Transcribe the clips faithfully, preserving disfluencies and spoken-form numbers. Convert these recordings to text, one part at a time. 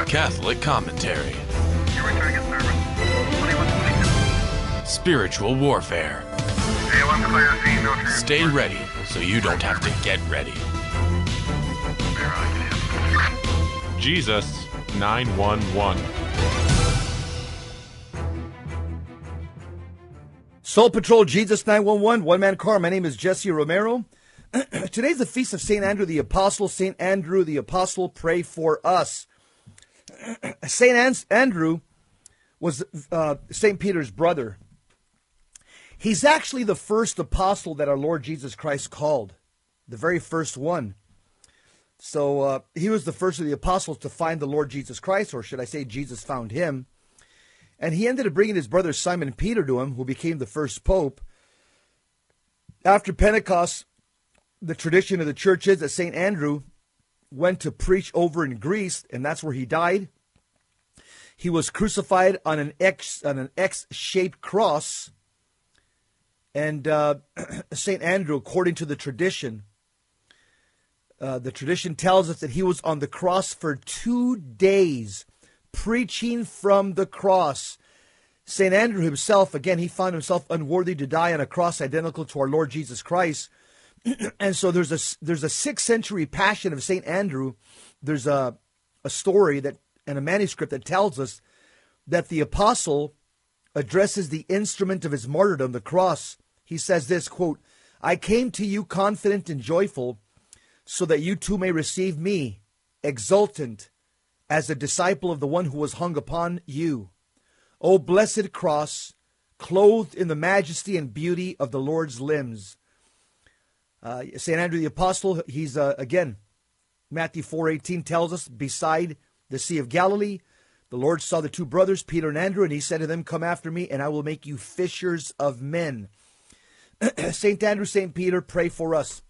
Catholic commentary. Spiritual warfare. Stay ready so you don't have to get ready. Jesus nine one one. Soul Patrol, Jesus nine one one, One Man Car. My name is Jesse Romero. Today's the feast of Saint Andrew the Apostle. Saint Andrew the Apostle, pray for us. Saint Andrew was uh, Saint Peter's brother. He's actually the first apostle that our Lord Jesus Christ called, the very first one. So uh, he was the first of the apostles to find the Lord Jesus Christ, or should I say Jesus found him. And he ended up bringing his brother Simon Peter to him, who became the first pope. After Pentecost, the tradition of the church is that Saint Andrew went to preach over in Greece, and that's where he died. He was crucified on an X on an X-shaped cross. And uh, Saint Andrew, according to the tradition, uh, the tradition tells us that he was on the cross for two days, preaching from the cross. Saint Andrew himself, again, he found himself unworthy to die on a cross identical to our Lord Jesus Christ. And so there's a there's a sixth century passion of Saint Andrew. There's a a story that and a manuscript that tells us that the apostle addresses the instrument of his martyrdom, the cross. He says this, quote, "I came to you confident and joyful, so that you too may receive me, exultant, as a disciple of the one who was hung upon you. O blessed cross, clothed in the majesty and beauty of the Lord's limbs." Uh, Saint Andrew the Apostle, he's, uh, again, Matthew four eighteen tells us, beside the Sea of Galilee, the Lord saw the two brothers, Peter and Andrew, and he said to them, "Come after me, and I will make you fishers of men." Saint Andrew, Saint Peter, pray for us.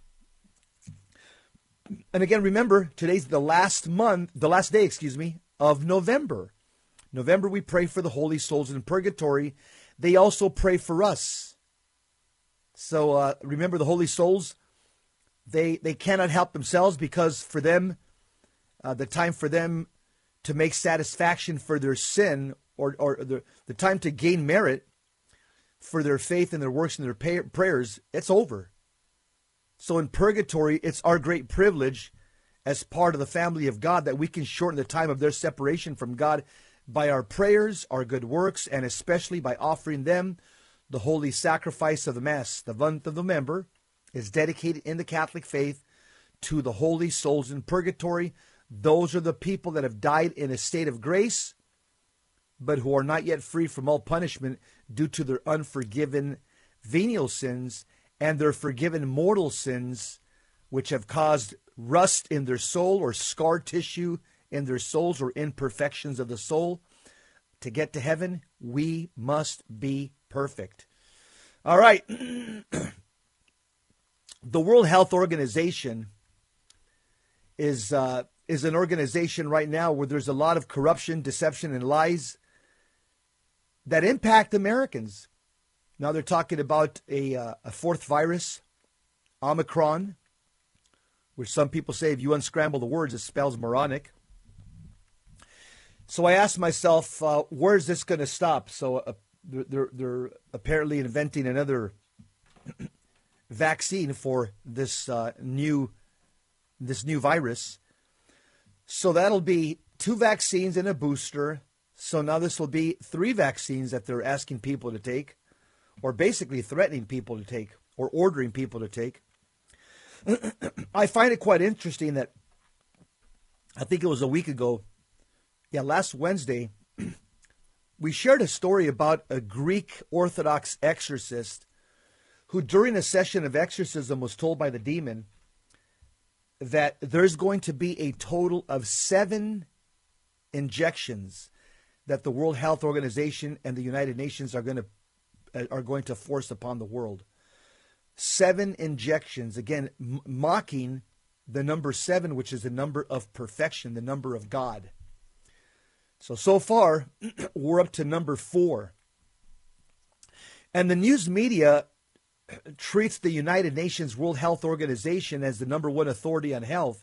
And again, remember, today's the last month, the last day, excuse me, of November. November, we pray for the holy souls in purgatory. They also pray for us. So uh, remember, the holy souls, they they cannot help themselves, because for them, uh, the time for them to make satisfaction for their sin, or, or the, the time to gain merit for their faith and their works and their pay, prayers, it's over. So in purgatory, it's our great privilege as part of the family of God that we can shorten the time of their separation from God by our prayers, our good works, and especially by offering them the holy sacrifice of the Mass. The month of November is dedicated in the Catholic faith to the holy souls in purgatory. Those are the people that have died in a state of grace, but who are not yet free from all punishment due to their unforgiven venial sins and their forgiven mortal sins, which have caused rust in their soul or scar tissue in their souls or imperfections of the soul. To get to heaven, we must be perfect. All right. The World Health Organization is uh, is an organization right now where there's a lot of corruption, deception, and lies that impact Americans. Now they're talking about a, uh, a fourth virus, Omicron, which some people say if you unscramble the words, it spells moronic. So I asked myself, uh, where is this going to stop? So uh, they're, they're apparently inventing another vaccine for this uh, new this new virus. So that'll be two vaccines and a booster. So now this will be three vaccines that they're asking people to take, or basically threatening people to take, or ordering people to take. I find it quite interesting that I think it was a week ago, yeah, last Wednesday, we shared a story about a Greek Orthodox exorcist who during a session of exorcism was told by the demon that there's going to be a total of seven injections that the World Health Organization and the United Nations are going to are going to force upon the world. Seven injections, again, m- mocking the number seven, which is the number of perfection, the number of God. So, so far, we're up to number four. And the news media treats the United Nations World Health Organization as the number one authority on health.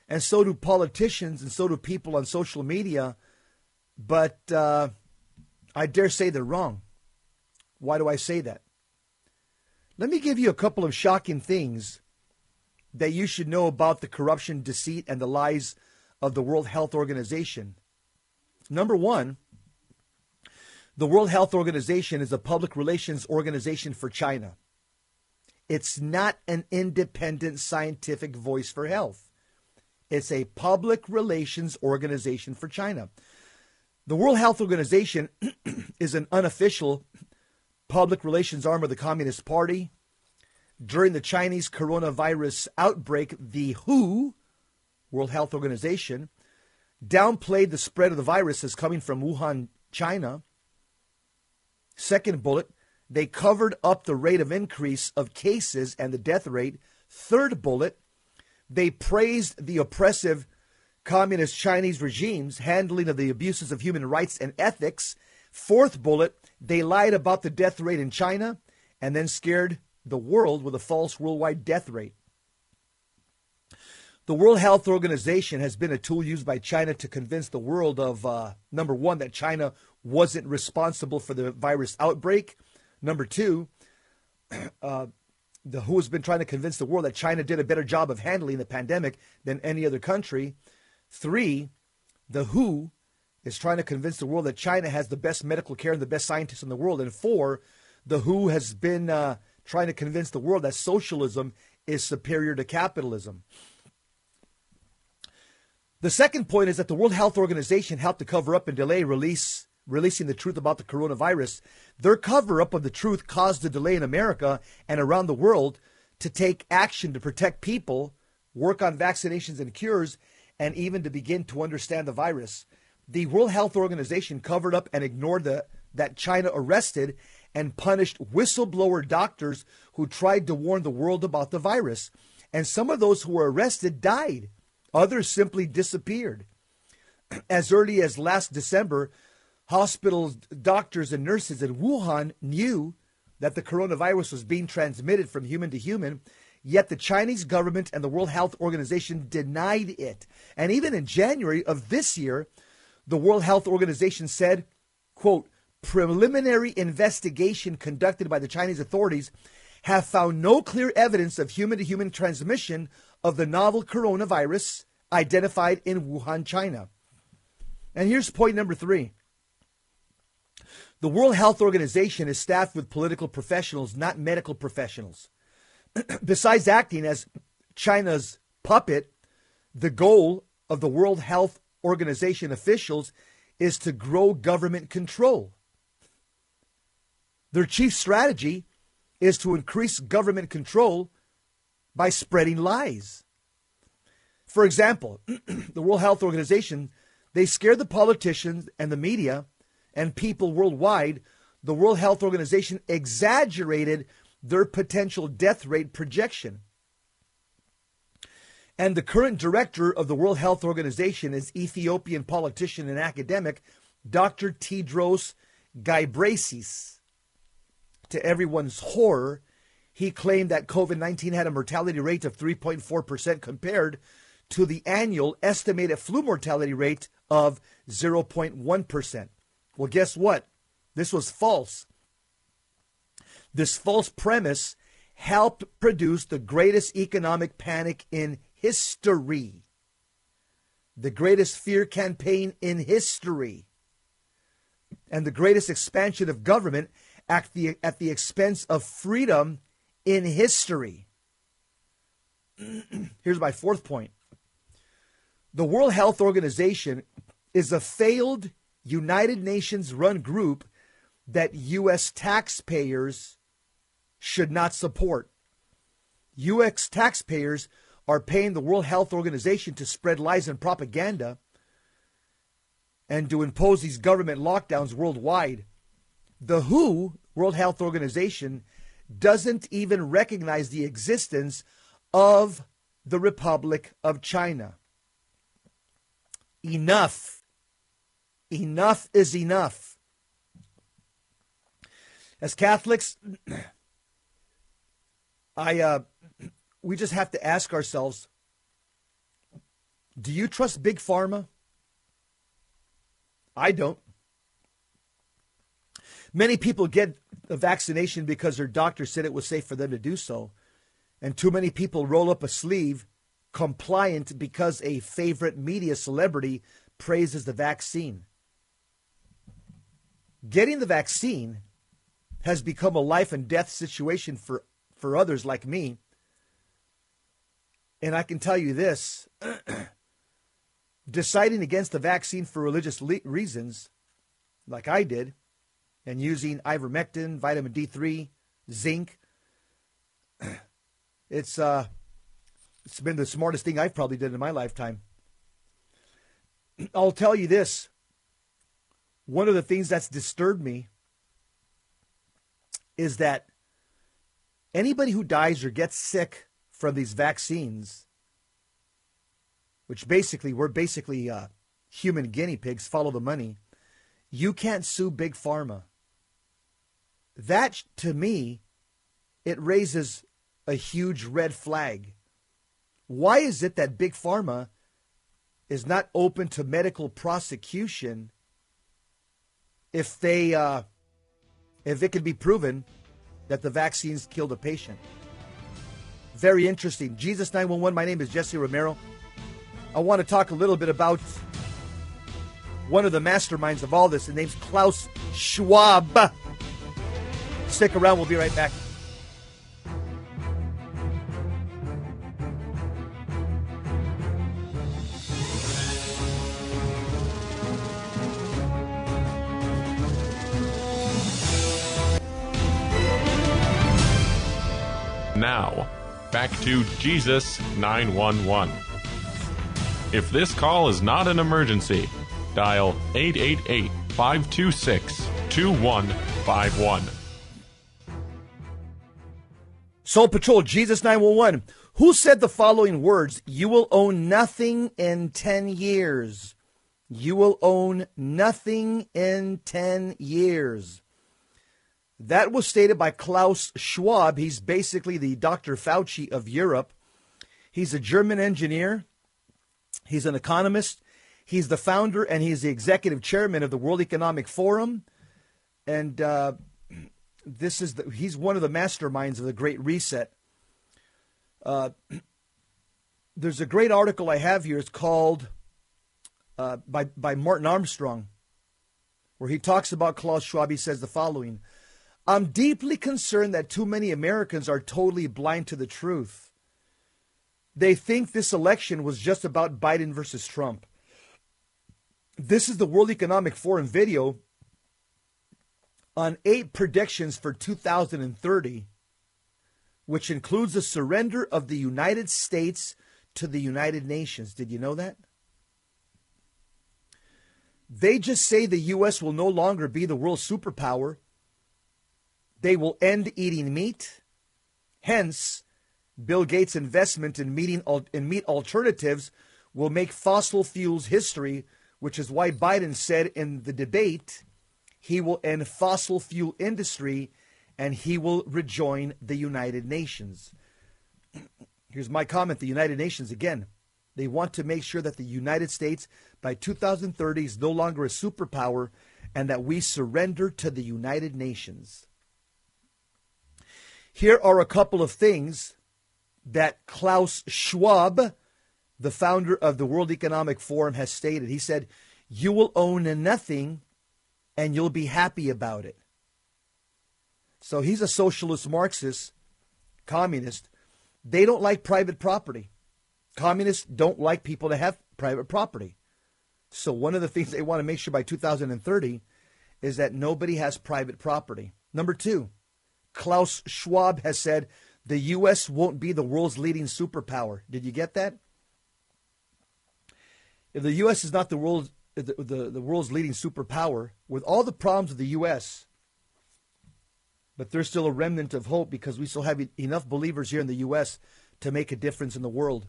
and so do politicians, and so do people on social media. But uh, I dare say they're wrong. Why do I say that? Let me give you a couple of shocking things that you should know about the corruption, deceit, and the lies of the World Health Organization. Number one, the World Health Organization is a public relations organization for China. It's not an independent scientific voice for health. It's a public relations organization for China. The World Health Organization is an unofficial public relations arm of the Communist Party. During the Chinese coronavirus outbreak, the W H O, World Health Organization, downplayed the spread of the virus as coming from Wuhan, China. Second bullet, they covered up the rate of increase of cases and the death rate. Third bullet, they praised the oppressive communist Chinese regime's handling of the abuses of human rights and ethics. Fourth bullet, they lied about the death rate in China and then scared the world with a false worldwide death rate. The World Health Organization has been a tool used by China to convince the world of, uh, number one, that China wasn't responsible for the virus outbreak. Number two, uh, the W H O has been trying to convince the world that China did a better job of handling the pandemic than any other country. Three, the W H O is trying to convince the world that China has the best medical care and the best scientists in the world. And four, the W H O has been uh, trying to convince the world that socialism is superior to capitalism. The second point is that the World Health Organization helped to cover up and delay release releasing the truth about the coronavirus. Their cover-up of the truth caused the delay in America and around the world to take action to protect people, work on vaccinations and cures, and even to begin to understand the virus. The World Health Organization covered up and ignored the, that China arrested and punished whistleblower doctors who tried to warn the world about the virus. And some of those who were arrested died. Others simply disappeared. As early as last December, hospitals, doctors, and nurses in Wuhan knew that the coronavirus was being transmitted from human to human, yet the Chinese government and the World Health Organization denied it. And even in January of this year, the World Health Organization said, quote, preliminary investigation conducted by the Chinese authorities have found no clear evidence of human-to-human transmission of the novel coronavirus identified in Wuhan, China. And here's point number three. The World Health Organization is staffed with political professionals, not medical professionals. Besides acting as China's puppet, the goal of the World Health Organization officials is to grow government control. Their chief strategy is to increase government control by spreading lies. For example, the World Health Organization, they scare the politicians and the media and people worldwide. The World Health Organization exaggerated their potential death rate projection. And the current director of the World Health Organization is Ethiopian politician and academic Doctor Tedros Ghebreyesus. To everyone's horror, he claimed that COVID nineteen had a mortality rate of three point four percent compared to the annual estimated flu mortality rate of zero point one percent. Well, guess what? This was false. This false premise helped produce the greatest economic panic in history, the greatest fear campaign in history, and the greatest expansion of government at the, at the expense of freedom in history. Here's my fourth point. The World Health Organization is a failed United Nations run group that U S taxpayers should not support. U S taxpayers are paying the World Health Organization to spread lies and propaganda and to impose these government lockdowns worldwide. The W H O, World Health Organization, doesn't even recognize the existence of the Republic of China. Enough. Enough is enough. As Catholics, I uh, we just have to ask ourselves, Do you trust Big Pharma? I don't. Many people get a vaccination because their doctor said it was safe for them to do so. And too many people roll up a sleeve compliant because a favorite media celebrity praises the vaccine. Getting the vaccine has become a life and death situation for, for others like me. And I can tell you this, deciding against the vaccine for religious le- reasons, like I did, and using ivermectin, vitamin D three, zinc, it's uh, it's been the smartest thing I've probably done in my lifetime. I'll tell you this. One of the things that's disturbed me is that anybody who dies or gets sick from these vaccines, which basically, we're basically uh, human guinea pigs, follow the money, you can't sue Big Pharma. That, to me, it raises a huge red flag. Why is it that Big Pharma is not open to medical prosecution if they, uh, if it can be proven that the vaccines killed a patient? Very interesting. Jesus nine one one, my name is Jesse Romero. I want to talk a little bit about one of the masterminds of all this. His name's Klaus Schwab. Stick around. We'll be right back. Now, back to Jesus nine one one. If this call is not an emergency, dial eight eight eight, five two six, two one five one. Soul Patrol, Jesus nine one one. Who said the following words? You will own nothing in ten years. You will own nothing in ten years. That was stated by Klaus Schwab. He's basically the Doctor Fauci of Europe. He's a German engineer. He's an economist. He's the founder and he's the executive chairman of the World Economic Forum. And uh, this is the, he's one of the masterminds of the Great Reset. Uh, there's a great article I have here. It's called uh, by by Martin Armstrong, where he talks about Klaus Schwab. He says the following: I'm deeply concerned that too many Americans are totally blind to the truth. They think this election was just about Biden versus Trump. This is the World Economic Forum video on eight predictions for two thousand thirty, which includes the surrender of the United States to the United Nations. Did you know that? They just say the U S will no longer be the world superpower. They will end eating meat. Hence, Bill Gates' investment in, meeting, in meat alternatives will make fossil fuels history, which is why Biden said in the debate he will end fossil fuel industry and he will rejoin the United Nations. Here's my comment. The United Nations, again, they want to make sure that the United States by two thousand thirty is no longer a superpower and that we surrender to the United Nations. Here are a couple of things that Klaus Schwab, the founder of the World Economic Forum, has stated. He said, you will own nothing and you'll be happy about it. So he's a socialist Marxist, communist. They don't like private property. Communists don't like people to have private property. So one of the things they want to make sure by two thousand thirty is that nobody has private property. Number two, Klaus Schwab has said the U S won't be the world's leading superpower. Did you get that? If the U S is not the world, the, the, the world's leading superpower, with all the problems of the U S, but there's still a remnant of hope because we still have e- enough believers here in the U S to make a difference in the world.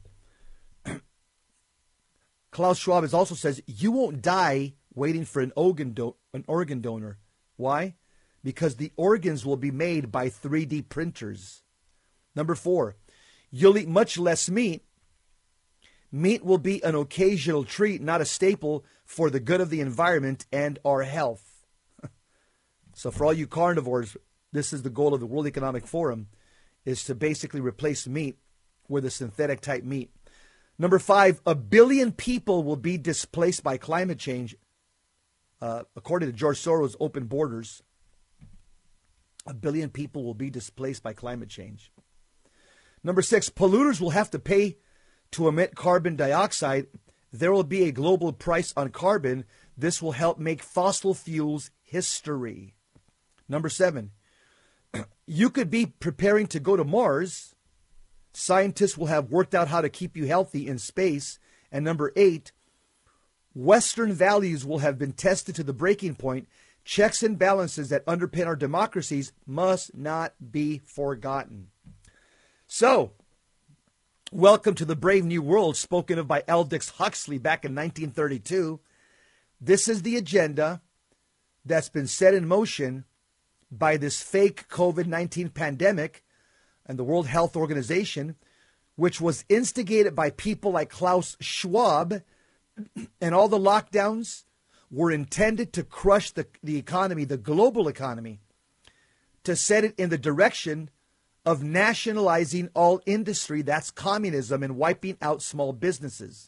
Klaus Schwab has also says you won't die waiting for an organ, do- an organ donor. Why? Because the organs will be made by three D printers. Number four, you'll eat much less meat Meat will be an occasional treat, not a staple, for the good of the environment and our health. So for all you carnivores, this is the goal of the World Economic Forum, is to basically replace meat with a synthetic type meat. Number five, a billion people will be displaced by climate change, uh, according to George Soros' Open Borders. A billion people will be displaced by climate change. Number six, polluters will have to pay to emit carbon dioxide. There will be a global price on carbon. This will help make fossil fuels history. Number seven, you could be preparing to go to Mars. Scientists will have worked out how to keep you healthy in space. And number eight, Western values will have been tested to the breaking point. Checks and balances that underpin our democracies must not be forgotten. So, welcome to the brave new world spoken of by Aldous Huxley back in nineteen thirty-two. This is the agenda that's been set in motion by this fake COVID nineteen pandemic and the World Health Organization, which was instigated by people like Klaus Schwab, and all the lockdowns were intended to crush the, the economy, the global economy, to set it in the direction of nationalizing all industry. That's communism, and wiping out small businesses.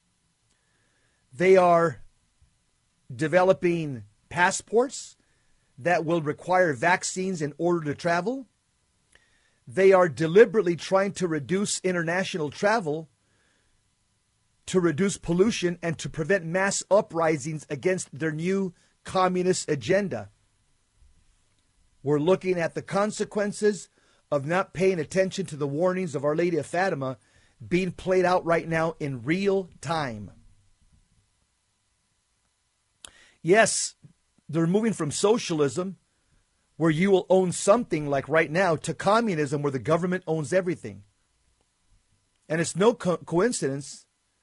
They are developing passports that will require vaccines in order to travel. They are deliberately trying to reduce international travel, to reduce pollution, and to prevent mass uprisings against their new communist agenda. We're looking at the consequences of not paying attention to the warnings of Our Lady of Fatima being played out right now in real time. Yes, they're moving from socialism, where you will own something like right now, to communism, where the government owns everything. And it's no co- coincidence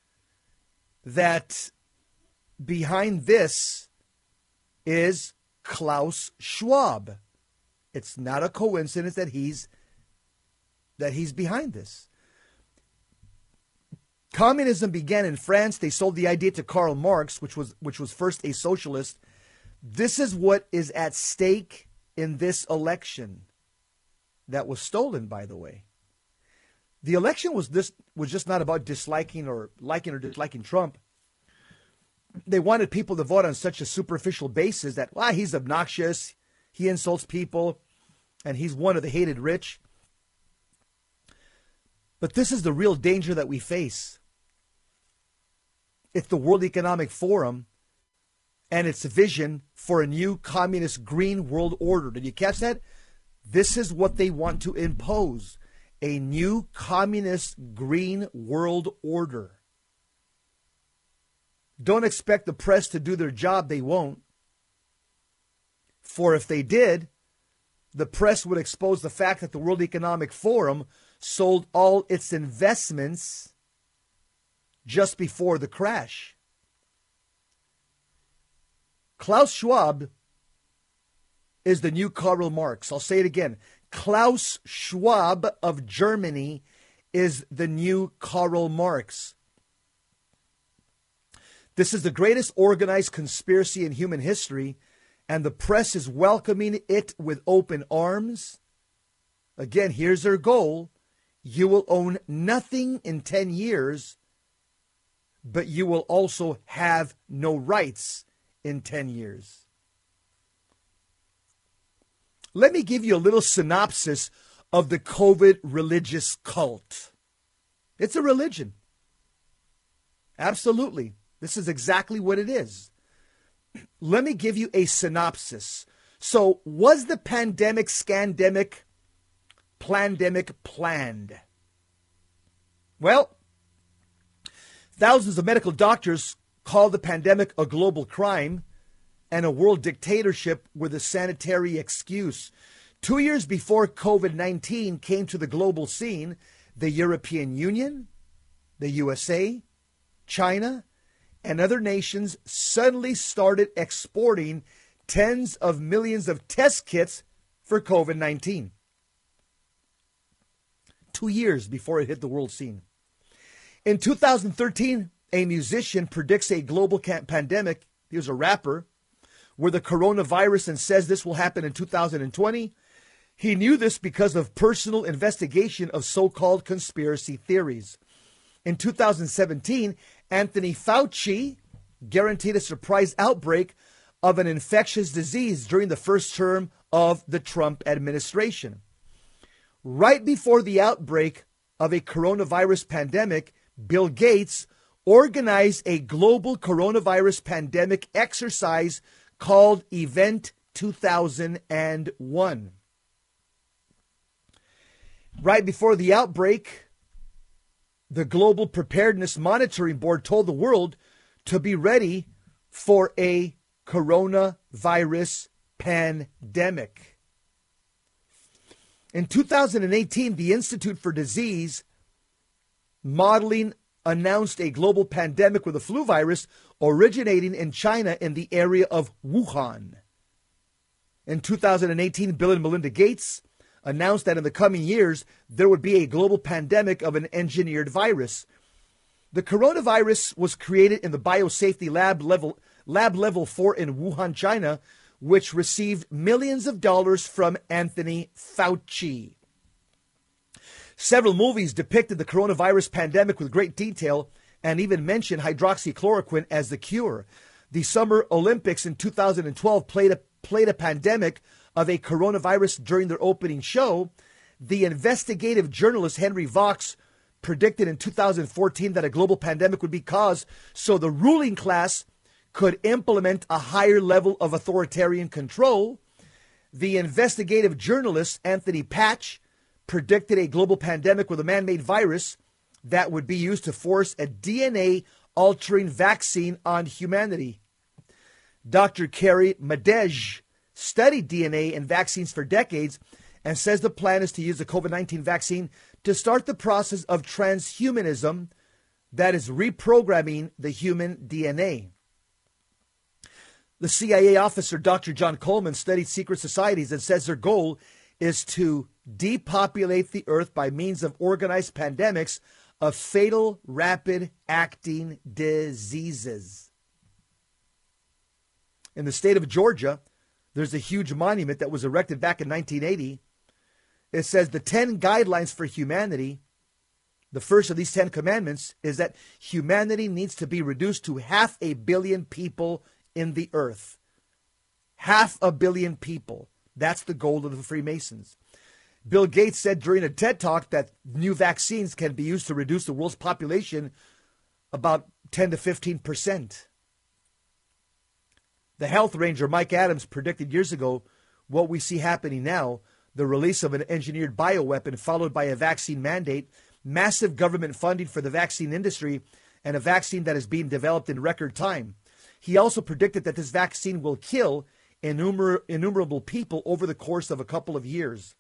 that behind this is Klaus Schwab. It's not a coincidence that he's that he's behind this. Communism began in France. They sold the idea to Karl Marx, which was which was first a socialist. This is what is at stake in this election that was stolen, by the way. The election was this was just not about disliking or liking or disliking Trump. They wanted people to vote on such a superficial basis that, well, he's obnoxious, he insults people, and he's one of the hated rich. But this is the real danger that we face. It's the World Economic Forum and its vision for a new communist green world order. Did you catch that? This is what they want to impose. A new communist green world order. Don't expect the press to do their job. They won't. For if they did, the press would expose the fact that the World Economic Forum sold all its investments just before the crash. Klaus Schwab is the new Karl Marx. I'll say it again. Klaus Schwab of Germany is the new Karl Marx. This is the greatest organized conspiracy in human history, and the press is welcoming it with open arms. Again, here's their goal. You will own nothing in ten years, but you will also have no rights in ten years. Let me give you a little synopsis of the COVID religious cult. It's a religion. Absolutely. This is exactly what it is. Let me give you a synopsis. So, was the pandemic, scandemic, plandemic planned? Well, thousands of medical doctors call the pandemic a global crime and a world dictatorship with a sanitary excuse. Two years before COVID nineteen came to the global scene, the European Union, the U S A, China, and other nations suddenly started exporting tens of millions of test kits for COVID nineteen. Two years before it hit the world scene. In two thousand thirteen, a musician predicts a global pandemic. He was a rapper, where the coronavirus, and says this will happen in two thousand twenty. He knew this because of personal investigation of so-called conspiracy theories. In two thousand seventeen, Anthony Fauci guaranteed a surprise outbreak of an infectious disease during the first term of the Trump administration. Right before the outbreak of a coronavirus pandemic, Bill Gates organized a global coronavirus pandemic exercise called Event two thousand one. Right before the outbreak, the Global Preparedness Monitoring Board told the world to be ready for a coronavirus pandemic. In two thousand eighteen, the Institute for Disease Modeling announced a global pandemic with a flu virus originating in China in the area of Wuhan. In two thousand eighteen, Bill and Melinda Gates announced that in the coming years, there would be a global pandemic of an engineered virus. The coronavirus was created in the biosafety lab level, lab level four in Wuhan, China, which received millions of dollars from Anthony Fauci. Several movies depicted the coronavirus pandemic with great detail and even mentioned hydroxychloroquine as the cure. The Summer Olympics in two thousand twelve played a, played a pandemic of a coronavirus during their opening show. The investigative journalist Henry Vox predicted in two thousand fourteen that a global pandemic would be caused so the ruling class could implement a higher level of authoritarian control. The investigative journalist Anthony Patch predicted a global pandemic with a man-made virus that would be used to force a D N A-altering vaccine on humanity. Doctor Carrie Madej studied D N A and vaccines for decades and says the plan is to use the COVID nineteen vaccine to start the process of transhumanism, that is reprogramming the human D N A. The C I A officer, Doctor John Coleman, studied secret societies and says their goal is to depopulate the earth by means of organized pandemics of fatal, rapid-acting diseases. In the state of Georgia, there's a huge monument that was erected back in nineteen eighty. It says the ten guidelines for humanity. The first of these ten commandments is that humanity needs to be reduced to half a billion people in the earth. Half a billion people. That's the goal of the Freemasons. Bill Gates said during a TED Talk that new vaccines can be used to reduce the world's population about ten to fifteen percent. The health ranger Mike Adams predicted years ago what we see happening now, the release of an engineered bioweapon followed by a vaccine mandate, massive government funding for the vaccine industry, and a vaccine that is being developed in record time. He also predicted that this vaccine will kill innumer- innumerable people over the course of a couple of years.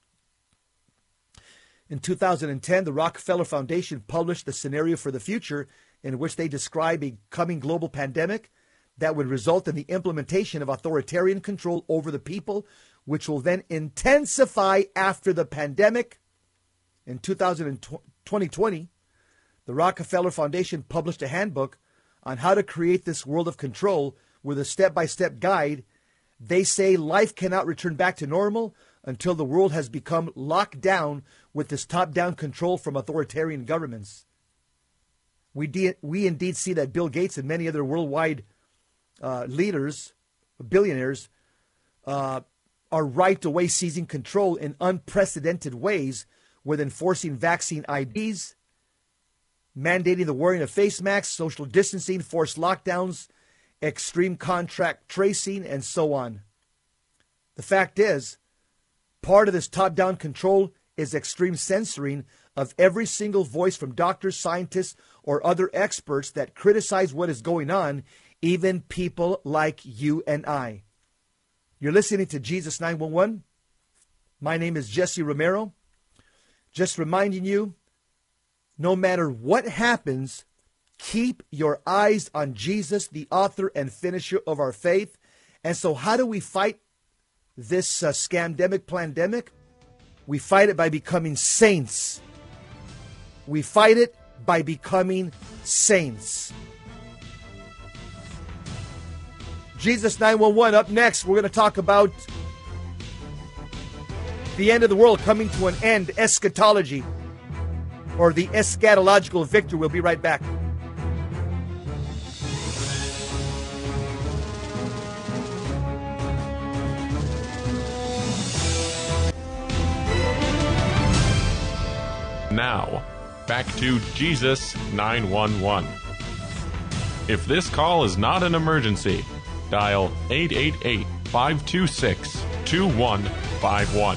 In two thousand ten, the Rockefeller Foundation published the scenario for the future in which they describe a coming global pandemic that would result in the implementation of authoritarian control over the people, which will then intensify after the pandemic. In twenty twenty, the Rockefeller Foundation published a handbook on how to create this world of control with a step-by-step guide. They say life cannot return back to normal until the world has become locked down with this top-down control from authoritarian governments. We, de- we indeed see that Bill Gates and many other worldwide uh, leaders, billionaires, uh, are right away seizing control in unprecedented ways with enforcing vaccine I Ds, mandating the wearing of face masks, social distancing, forced lockdowns, extreme contract tracing, and so on. The fact is, part of this top-down control is extreme censoring of every single voice from doctors, scientists, or other experts that criticize what is going on, even people like you and I. You're listening to Jesus nine one one. My name is Jesse Romero. Just reminding you, no matter what happens, keep your eyes on Jesus, the author and finisher of our faith. And so how do we fight this uh, scamdemic, plandemic? We fight it by becoming saints. We fight it by becoming saints. Jesus nine one one, up next, we're going to talk about the end of the world coming to an end, eschatology, or the eschatological victory. We'll be right back. Now, back to Jesus nine one one. If this call is not an emergency, dial eight eight eight, five two six, two one five one.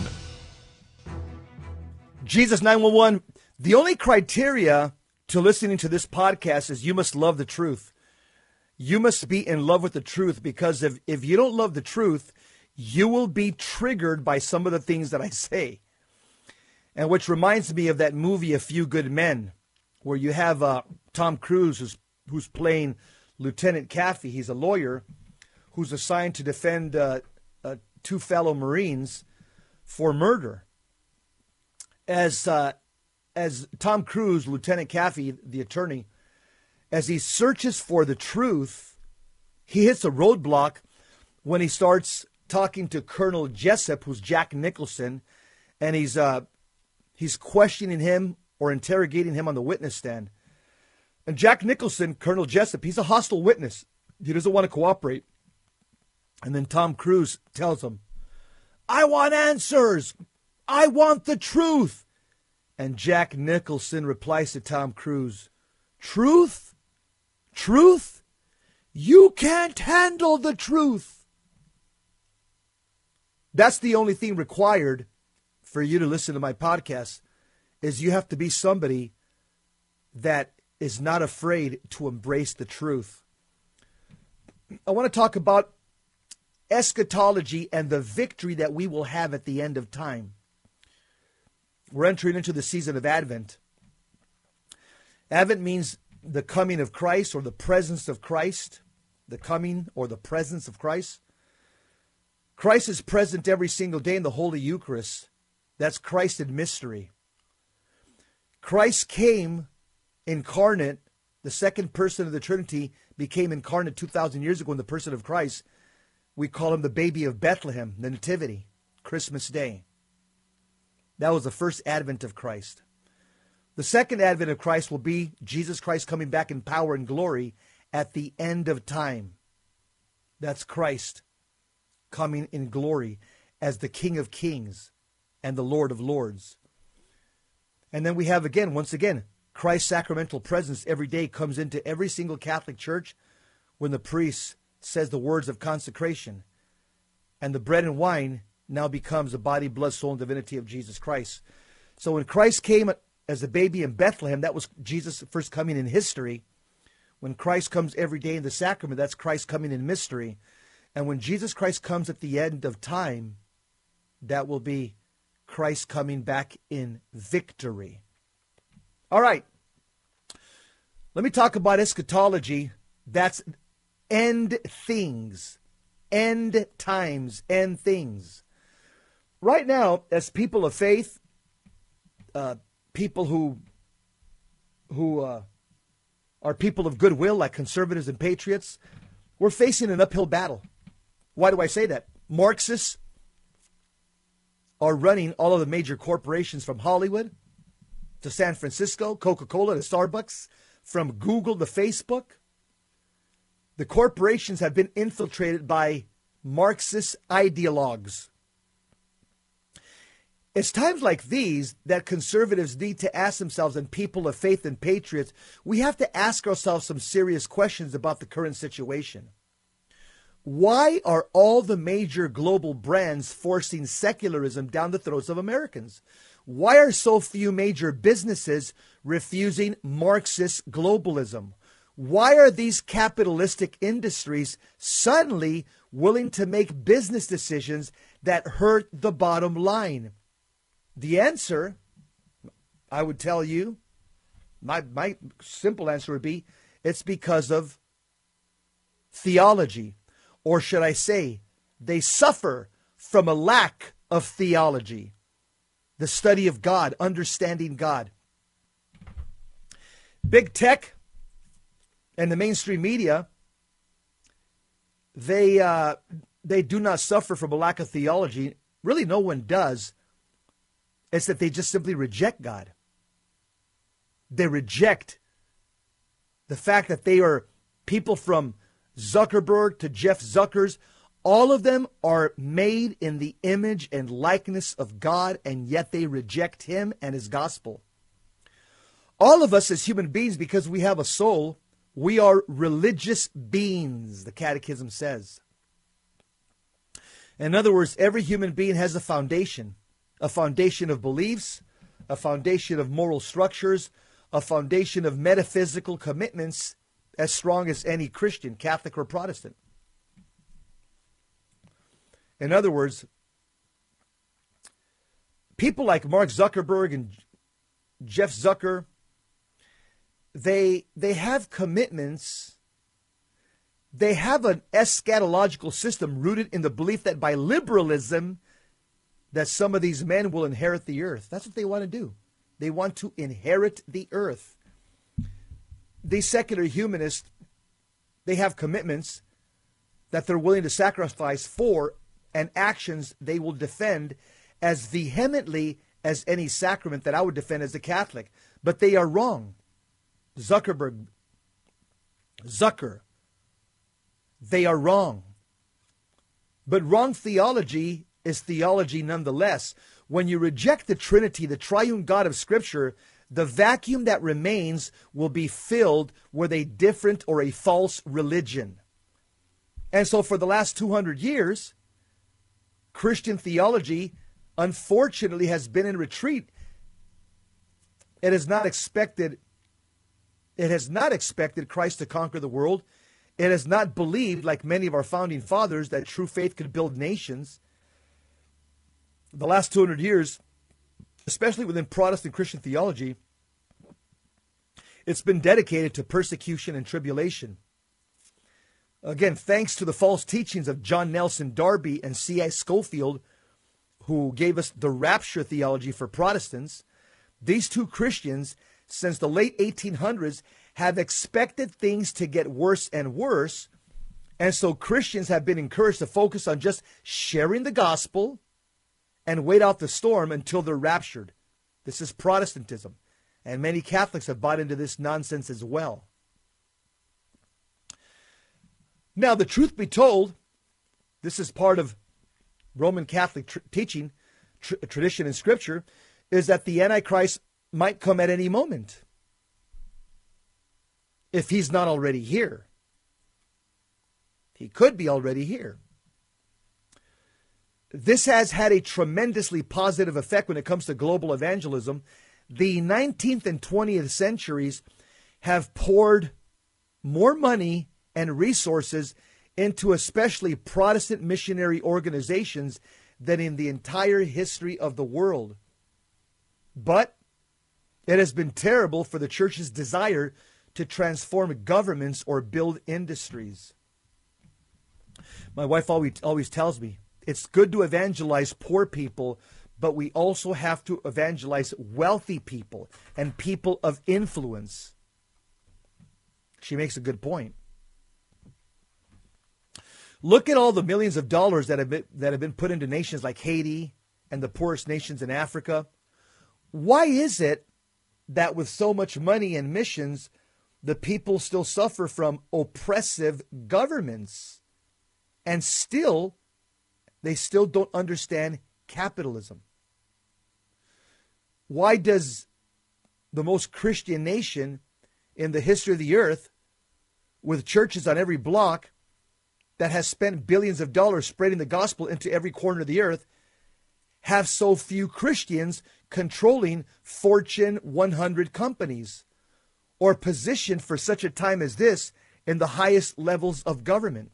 Jesus nine one one, the only criteria to listening to this podcast is you must love the truth. You must be in love with the truth, because if, if you don't love the truth, you will be triggered by some of the things that I say. And which reminds me of that movie, A Few Good Men, where you have uh, Tom Cruise, who's, who's playing Lieutenant Caffey. He's a lawyer who's assigned to defend uh, uh, two fellow Marines for murder. As uh, as Tom Cruise, Lieutenant Caffey, the attorney, as he searches for the truth, he hits a roadblock when he starts talking to Colonel Jessup, who's Jack Nicholson, and he's uh, he's questioning him or interrogating him on the witness stand. And Jack Nicholson, Colonel Jessup, he's a hostile witness. He doesn't want to cooperate. And then Tom Cruise tells him, "I want answers. I want the truth." And Jack Nicholson replies to Tom Cruise, "Truth? Truth? You can't handle the truth." That's the only thing required for you to listen to my podcast, is you have to be somebody that is not afraid to embrace the truth. I want to talk about eschatology and the victory that we will have at the end of time. We're entering into the season of Advent. Advent means the coming of Christ, or the presence of Christ. The coming or the presence of Christ. Christ is present every single day in the Holy Eucharist. That's Christ in mystery. Christ came incarnate. The second person of the Trinity became incarnate two thousand years ago in the person of Christ. We call him the baby of Bethlehem, the Nativity, Christmas Day. That was the first advent of Christ. The second advent of Christ will be Jesus Christ coming back in power and glory at the end of time. That's Christ coming in glory as the King of Kings and the Lord of Lords. And then we have again, once again, Christ's sacramental presence every day comes into every single Catholic church when the priest says the words of consecration. And the bread and wine now becomes the body, blood, soul, and divinity of Jesus Christ. So when Christ came as a baby in Bethlehem, that was Jesus' first coming in history. When Christ comes every day in the sacrament, that's Christ coming in mystery. And when Jesus Christ comes at the end of time, that will be Christ coming back in victory. All right. Let me talk about eschatology. That's end things. End times. End things. Right now, as people of faith, uh, people who who uh, are people of goodwill, like conservatives and patriots, we're facing an uphill battle. Why do I say that? Marxists are running all of the major corporations, from Hollywood to San Francisco, Coca-Cola to Starbucks, from Google to Facebook. The corporations have been infiltrated by Marxist ideologues. It's times like these that conservatives need to ask themselves, and people of faith and patriots, we have to ask ourselves some serious questions about the current situation. Why are all the major global brands forcing secularism down the throats of Americans? Why are so few major businesses refusing Marxist globalism? Why are these capitalistic industries suddenly willing to make business decisions that hurt the bottom line? The answer, I would tell you, my, my simple answer would be, it's because of theology. Or should I say, they suffer from a lack of theology, the study of God, understanding God. Big tech and the mainstream media, they uh, they do not suffer from a lack of theology. Really, no one does. It's that they just simply reject God. They reject the fact that they are people from Zuckerberg to Jeff Zuckers. All of them are made in the image and likeness of God, and yet they reject him and his gospel. All of us as human beings, because we have a soul, we are religious beings, the Catechism says. In other words, every human being has a foundation, a foundation of beliefs, a foundation of moral structures, a foundation of metaphysical commitments as strong as any Christian, Catholic or Protestant. In other words, people like Mark Zuckerberg and Jeff Zucker, they they have commitments. They have an eschatological system rooted in the belief that by liberalism, that some of these men will inherit the earth. That's what they want to do. They want to inherit the earth. These secular humanists, they have commitments that they're willing to sacrifice for, and actions they will defend as vehemently as any sacrament that I would defend as a Catholic. But they are wrong. Zuckerberg, Zucker, they are wrong. But wrong theology is theology nonetheless. When you reject the Trinity, the triune God of Scripture, the vacuum that remains will be filled with a different or a false religion. And so for the last two hundred years, Christian theology, unfortunately, has been in retreat. It has not expected, it has not expected Christ to conquer the world. It has not believed, like many of our founding fathers, that true faith could build nations. The last two hundred years, especially within Protestant Christian theology, it's been dedicated to persecution and tribulation. Again, thanks to the false teachings of John Nelson Darby and C I Scofield, who gave us the rapture theology for Protestants, these two Christians, since the late eighteen hundreds, have expected things to get worse and worse. And so Christians have been encouraged to focus on just sharing the gospel and wait out the storm until they're raptured. This is Protestantism. And many Catholics have bought into this nonsense as well. Now, the truth be told, this is part of Roman Catholic tr- teaching, tr- tradition, and scripture, is that the Antichrist might come at any moment if he's not already here. He could be already here. This has had a tremendously positive effect when it comes to global evangelism. The nineteenth and twentieth centuries have poured more money and resources into especially Protestant missionary organizations than in the entire history of the world. But it has been terrible for the church's desire to transform governments or build industries. My wife always, always tells me, it's good to evangelize poor people, but we also have to evangelize wealthy people and people of influence. She makes a good point. Look at all the millions of dollars that have been, that have been put into nations like Haiti and the poorest nations in Africa. Why is it that with so much money and missions, the people still suffer from oppressive governments? And still, they still don't understand capitalism. Why does the most Christian nation in the history of the earth, with churches on every block, that has spent billions of dollars spreading the gospel into every corner of the earth, have so few Christians controlling Fortune one hundred companies or positioned for such a time as this in the highest levels of government?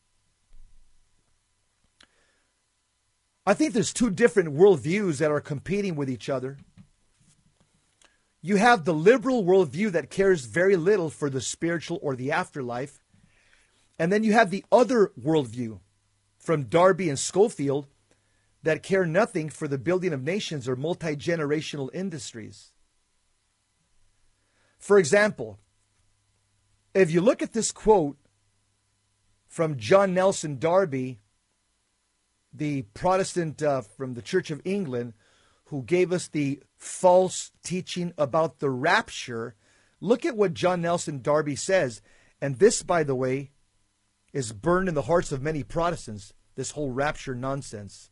I think there's two different worldviews that are competing with each other. You have the liberal worldview that cares very little for the spiritual or the afterlife. And then you have the other worldview from Darby and Scofield that care nothing for the building of nations or multi-generational industries. For example, if you look at this quote from John Nelson Darby, the Protestant uh, from the Church of England, who gave us the false teaching about the rapture, look at what John Nelson Darby says. And this, by the way, is burned in the hearts of many Protestants, this whole rapture nonsense.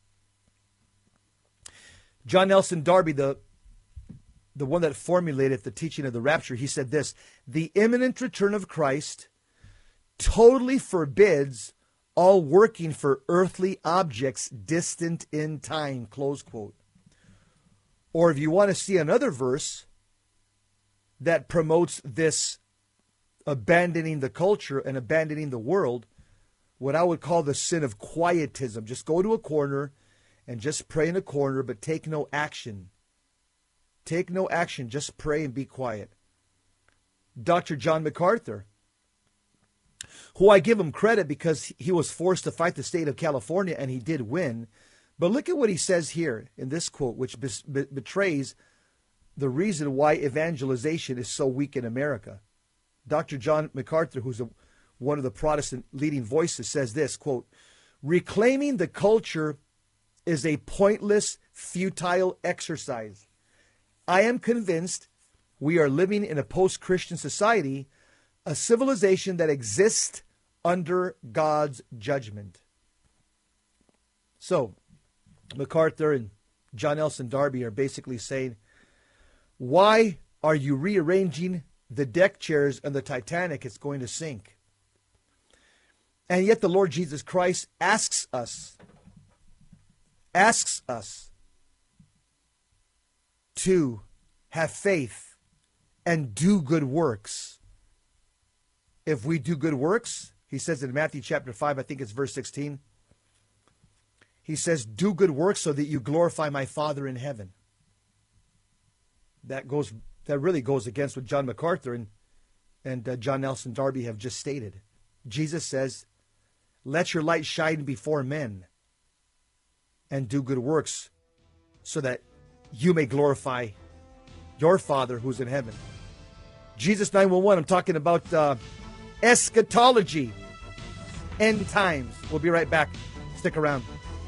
John Nelson Darby, the, the one that formulated the teaching of the rapture, he said this: the imminent return of Christ totally forbids all working for earthly objects distant in time, close quote. Or if you want to see another verse that promotes this abandoning the culture and abandoning the world, what I would call the sin of quietism. Just go to a corner and just pray in a corner, but take no action. Take no action, just pray and be quiet. Doctor John MacArthur, who I give him credit because he was forced to fight the state of California and he did win. But look at what he says here in this quote, which be- betrays the reason why evangelization is so weak in America. Doctor John MacArthur, who's a, one of the Protestant leading voices, says this, quote, reclaiming the culture is a pointless, futile exercise. I am convinced we are living in a post-Christian society, a civilization that exists under God's judgment. So, MacArthur and John Nelson Darby are basically saying, why are you rearranging the deck chairs on the Titanic? It's going to sink. And yet the Lord Jesus Christ asks us, asks us to have faith and do good works. If we do good works, he says in Matthew chapter five, I think it's verse sixteen, he says, do good works so that you glorify my Father in heaven. That goes, that really goes against what John MacArthur and, and uh, John Nelson Darby have just stated. Jesus says, let your light shine before men and do good works so that you may glorify your Father who's in heaven. Jesus nine one one, I'm talking about uh, eschatology, end times. We'll be right back. Stick around.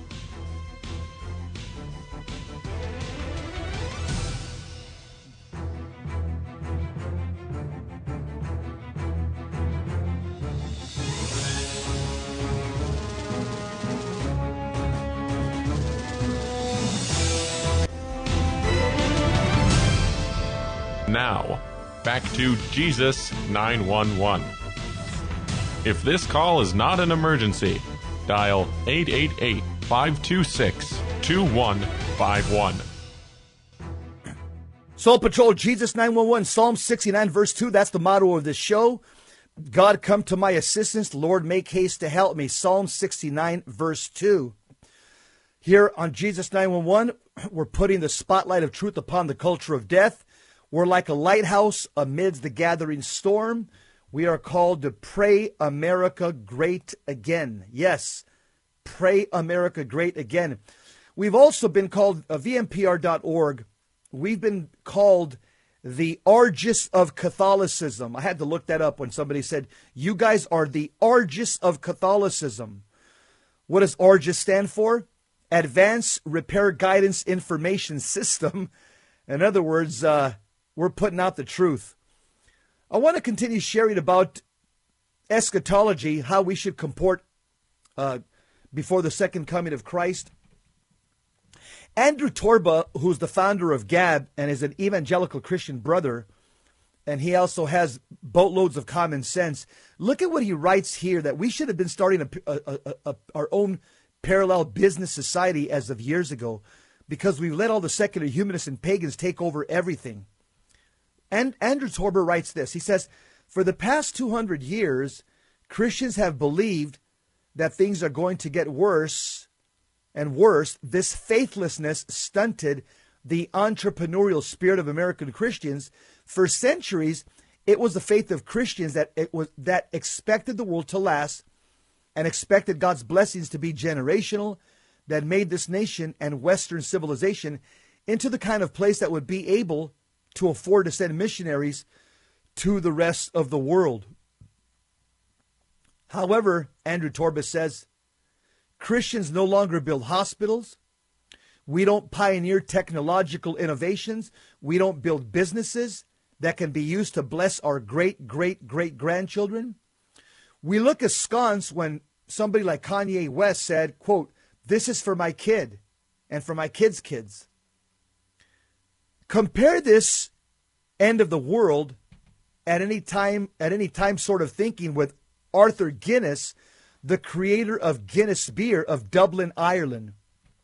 Now, back to Jesus nine one one. If this call is not an emergency, dial eight eight eight, five two six, two one five one. Soul Patrol, Jesus nine one one, Psalm sixty-nine, verse two. That's the motto of this show. God, come to my assistance. Lord, make haste to help me. Psalm sixty-nine, verse two. Here on Jesus nine one one, we're putting the spotlight of truth upon the culture of death. We're like a lighthouse amidst the gathering storm. We are called to pray America great again. Yes, pray America great again. We've also been called, uh, V M P R dot org, we've been called the Argus of Catholicism. I had to look that up when somebody said, you guys are the Argus of Catholicism. What does Argus stand for? Advanced Repair Guidance Information System. In other words, uh, we're putting out the truth. I want to continue sharing about eschatology, how we should comport uh, before the second coming of Christ. Andrew Torba, who's the founder of Gab and is an evangelical Christian brother, and he also has boatloads of common sense. Look at what he writes here, that we should have been starting a, a, a, a, our own parallel business society as of years ago, because we've let all the secular humanists and pagans take over everything. And Andrew Torba writes this. He says, for the past two hundred years, Christians have believed that things are going to get worse and worse. This faithlessness stunted the entrepreneurial spirit of American Christians. For centuries, it was the faith of Christians that it was that expected the world to last and expected God's blessings to be generational, that made this nation and Western civilization into the kind of place that would be able to afford to send missionaries to the rest of the world. However, Andrew Torbus says, Christians no longer build hospitals. We don't pioneer technological innovations. We don't build businesses that can be used to bless our great, great, great grandchildren. We look askance when somebody like Kanye West said, quote, "This is for my kid and for my kids' kids." Compare this end of the world at any time, at any time sort of thinking with Arthur Guinness, the creator of Guinness beer of Dublin, Ireland.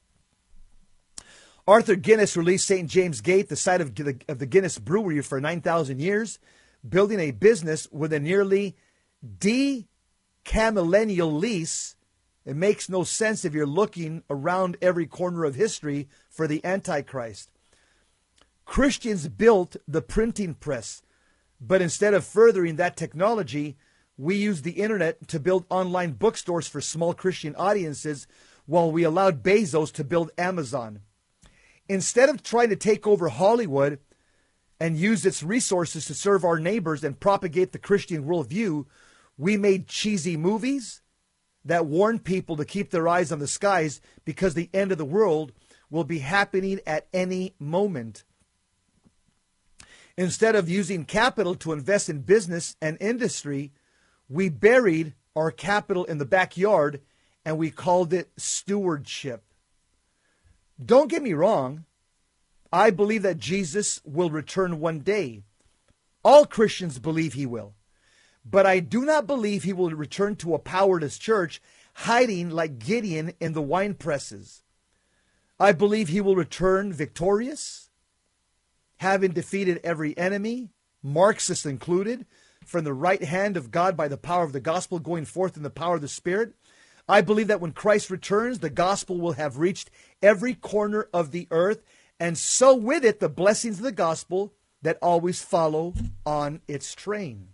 Arthur Guinness released Saint James Gate, the site of the, of the Guinness Brewery, for nine thousand years, building a business with a nearly decamillennial lease. It makes no sense if you're looking around every corner of history for the Antichrist. Christians built the printing press, but instead of furthering that technology, we used the internet to build online bookstores for small Christian audiences, while we allowed Bezos to build Amazon. Instead of trying to take over Hollywood and use its resources to serve our neighbors and propagate the Christian worldview, we made cheesy movies that warn people to keep their eyes on the skies because the end of the world will be happening at any moment. Instead of using capital to invest in business and industry, we buried our capital in the backyard and we called it stewardship. Don't get me wrong. I believe that Jesus will return one day. All Christians believe he will. But I do not believe he will return to a powerless church hiding like Gideon in the wine presses. I believe he will return victorious, having defeated every enemy, Marxists included, from the right hand of God by the power of the gospel, going forth in the power of the Spirit. I believe that when Christ returns, the gospel will have reached every corner of the earth, and so with it the blessings of the gospel that always follow on its train.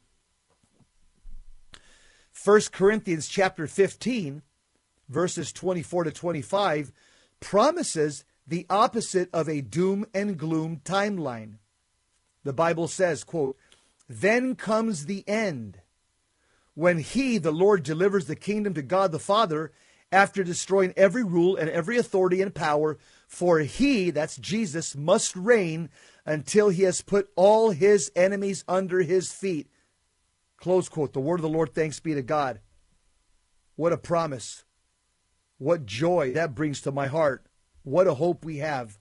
First Corinthians chapter fifteen, verses twenty-four to twenty-five, promises the opposite of a doom and gloom timeline. The Bible says, quote, "Then comes the end, when he, the Lord, delivers the kingdom to God the Father, after destroying every rule and every authority and power, for he," that's Jesus, "must reign until he has put all his enemies under his feet." Close quote. The word of the Lord, thanks be to God. What a promise. What joy that brings to my heart. What a hope we have.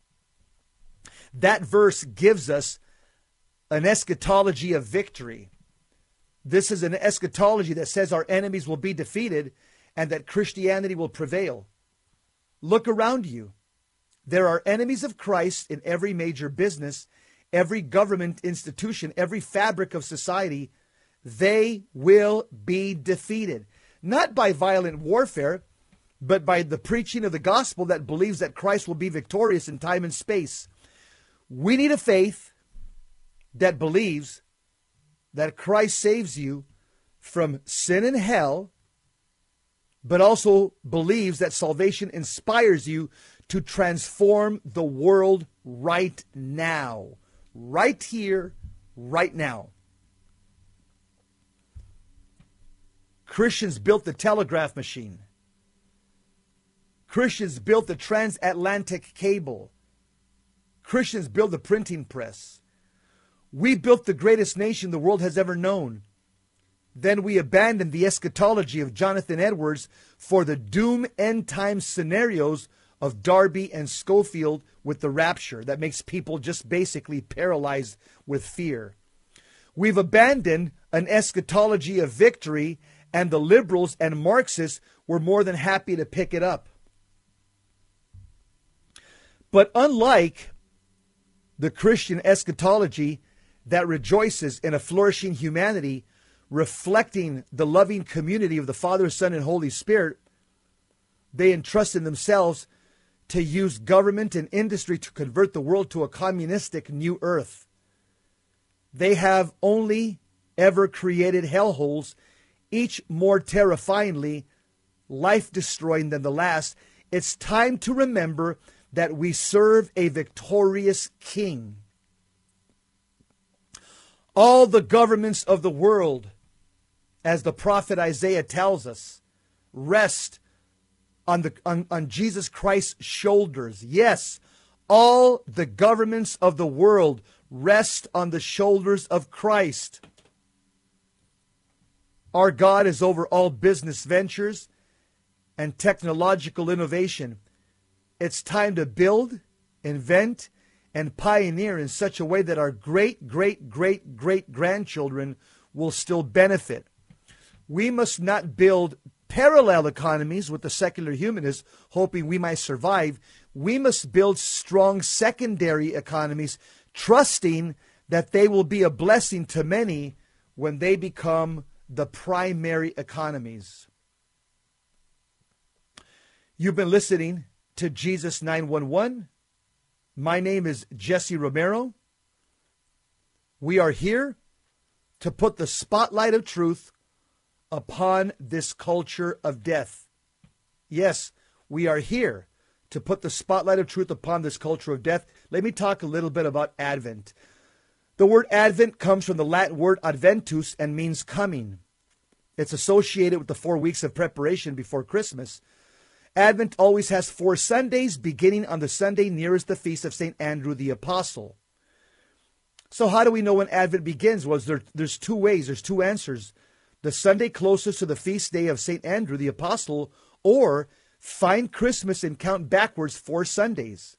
That verse gives us an eschatology of victory. This is an eschatology that says our enemies will be defeated and that Christianity will prevail. Look around you. There are enemies of Christ in every major business, every government institution, every fabric of society. They will be defeated, not by violent warfare, but by the preaching of the gospel that believes that Christ will be victorious in time and space. We need a faith that believes that Christ saves you from sin and hell, but also believes that salvation inspires you to transform the world right now, right here, right now. Christians built the telegraph machine. Christians built the transatlantic cable. Christians built the printing press. We built the greatest nation the world has ever known. Then we abandoned the eschatology of Jonathan Edwards for the doom end time scenarios of Darby and Schofield with the rapture that makes people just basically paralyzed with fear. We've abandoned an eschatology of victory, and the liberals and Marxists were more than happy to pick it up. But unlike the Christian eschatology that rejoices in a flourishing humanity, reflecting the loving community of the Father, Son, and Holy Spirit, they entrust in themselves to use government and industry to convert the world to a communistic new earth. They have only ever created hellholes, each more terrifyingly life-destroying than the last. It's time to remember that we serve a victorious King. All the governments of the world, as the prophet Isaiah tells us, rest on the on, on Jesus Christ's shoulders. Yes, all the governments of the world rest on the shoulders of Christ. Our God is over all business ventures and technological innovation. It's time to build, invent, and pioneer in such a way that our great, great, great, great grandchildren will still benefit. We must not build parallel economies with the secular humanists, hoping we might survive. We must build strong secondary economies, trusting that they will be a blessing to many when they become the primary economies. You've been listening to Jesus nine one one. My name is Jesse Romero. We are here to put the spotlight of truth upon this culture of death. Yes, we are here to put the spotlight of truth upon this culture of death. Let me talk a little bit about Advent. The word Advent comes from the Latin word adventus and means coming. It's associated with the four weeks of preparation before Christmas. Advent always has four Sundays, beginning on the Sunday nearest the feast of Saint Andrew the Apostle. So how do we know when Advent begins? Well, there, there's two ways, there's two answers. The Sunday closest to the feast day of Saint Andrew the Apostle, or find Christmas and count backwards four Sundays.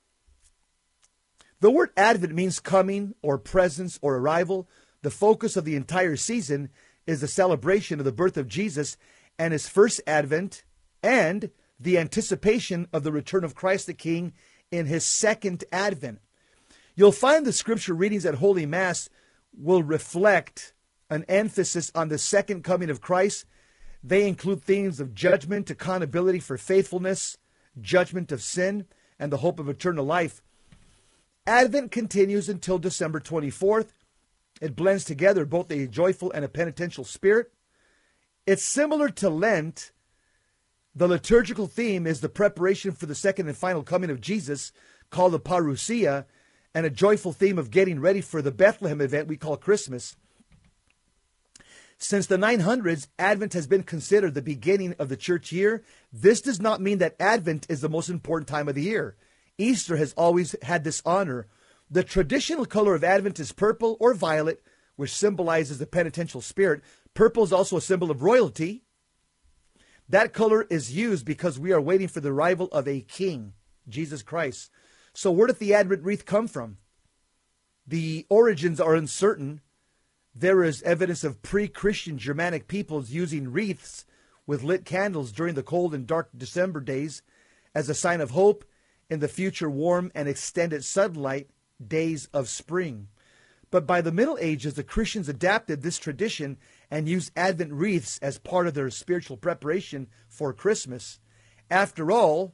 The word Advent means coming or presence or arrival. The focus of the entire season is the celebration of the birth of Jesus and his first advent, and the anticipation of the return of Christ the King in his second advent. You'll find the scripture readings at Holy Mass will reflect an emphasis on the second coming of Christ. They include themes of judgment, accountability for faithfulness, judgment of sin, and the hope of eternal life. Advent continues until December twenty-fourth. It blends together both a joyful and a penitential spirit. It's similar to Lent. The liturgical theme is the preparation for the second and final coming of Jesus, called the parousia, and a joyful theme of getting ready for the Bethlehem event we call Christmas. Since the nine hundreds, Advent has been considered the beginning of the church year. This does not mean that Advent is the most important time of the year. Easter has always had this honor. The traditional color of Advent is purple or violet, which symbolizes the penitential spirit. Purple is also a symbol of royalty. That color is used because we are waiting for the arrival of a king, Jesus Christ. So where did the Advent wreath come from? The origins are uncertain. There is evidence of pre-Christian Germanic peoples using wreaths with lit candles during the cold and dark December days as a sign of hope in the future warm and extended sunlight days of spring. But by the Middle Ages, the Christians adapted this tradition and used Advent wreaths as part of their spiritual preparation for Christmas. After all,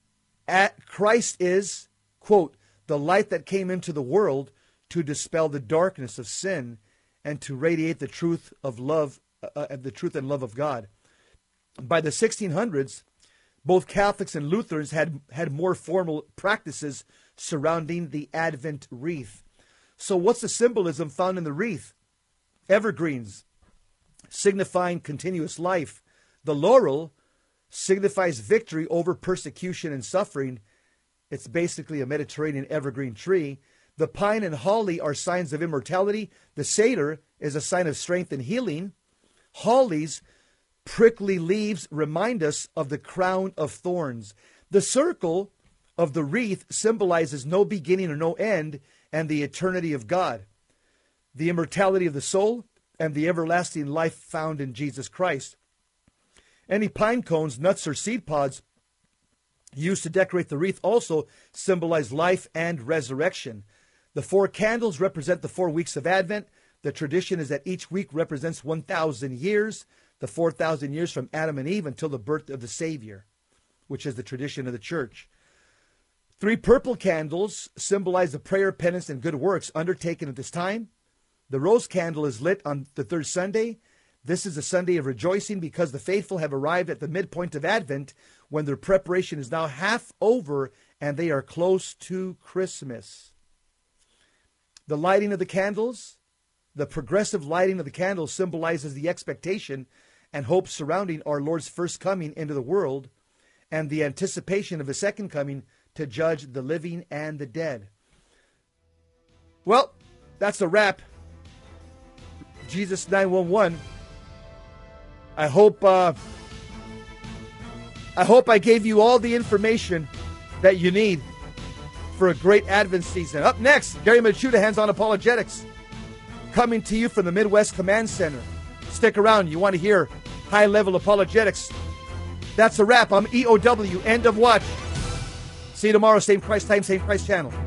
at Christ is, quote, the light that came into the world to dispel the darkness of sin and to radiate the truth of love, uh, the truth and love of God. By the sixteen hundreds, both Catholics and Lutherans had, had more formal practices surrounding the Advent wreath. So what's the symbolism found in the wreath? Evergreens, signifying continuous life. The laurel signifies victory over persecution and suffering. It's basically a Mediterranean evergreen tree. The pine and holly are signs of immortality. The cedar is a sign of strength and healing. Holly's prickly leaves remind us of the crown of thorns. The circle of the wreath symbolizes no beginning or no end and the eternity of God, the immortality of the soul, and the everlasting life found in Jesus Christ. Any pine cones, nuts, or seed pods used to decorate the wreath also symbolize life and resurrection. The four candles represent the four weeks of Advent. The tradition is that each week represents one thousand years, the four thousand years from Adam and Eve until the birth of the Savior, which is the tradition of the church. Three purple candles symbolize the prayer, penance, and good works undertaken at this time. The rose candle is lit on the third Sunday. This is a Sunday of rejoicing because the faithful have arrived at the midpoint of Advent when their preparation is now half over and they are close to Christmas. The lighting of the candles The progressive lighting of the candles symbolizes the expectation and hope surrounding our Lord's first coming into the world and the anticipation of his second coming to judge the living and the dead. Well, that's a wrap. Jesus nine one one. I hope uh, I hope I gave you all the information that you need for a great Advent season. Up next, Gary Machuda, Hands On Apologetics, coming to you from the Midwest Command Center. Stick around. You want to hear high-level apologetics. That's a wrap. I'm E O W. End of watch. See you tomorrow. Same Christ time, same Christ channel.